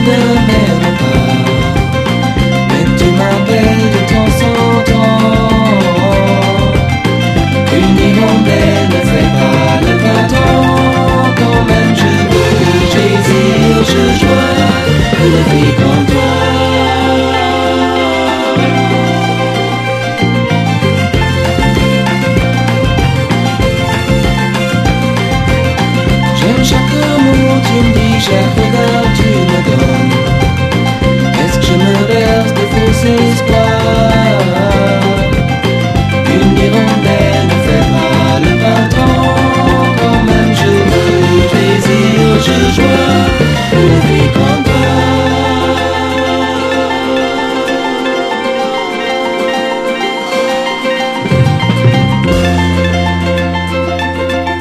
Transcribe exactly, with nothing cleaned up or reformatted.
ne m'aimes pas, mais tu m'appelles de temps en temps. Une hirondelle ne fait pas le printemps, quand même je veux que j'exile, je joie une fille comme toi. J'aime chaque mot, tu me dis chaque regard, tu me donnes.